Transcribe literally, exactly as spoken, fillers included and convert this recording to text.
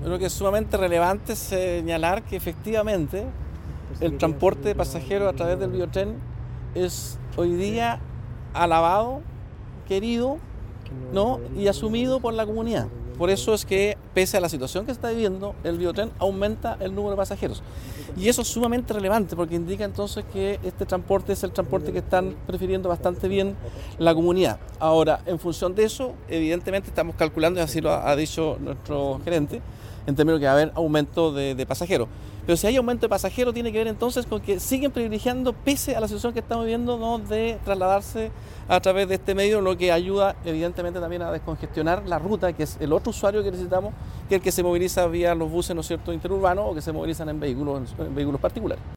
Creo que es sumamente relevante señalar que efectivamente el transporte de pasajeros a través del Biotren es hoy día alabado, querido, ¿no? y asumido por la comunidad. Por eso es que, pese a la situación que se está viviendo, el Biotren aumenta el número de pasajeros. Y eso es sumamente relevante porque indica entonces que este transporte es el transporte que están prefiriendo bastante bien la comunidad. Ahora, en función de eso, evidentemente estamos calculando, y así lo ha dicho nuestro gerente, en términos que va a haber aumento de, de pasajeros. Pero si hay aumento de pasajeros, tiene que ver entonces con que siguen privilegiando, pese a la situación que estamos viviendo, ¿no? de trasladarse a través de este medio, lo que ayuda evidentemente también a descongestionar la ruta, que es el otro usuario que necesitamos, que es el que se moviliza vía los buses, ¿no es cierto?, interurbanos, o que se movilizan en vehículos, en vehículos particulares.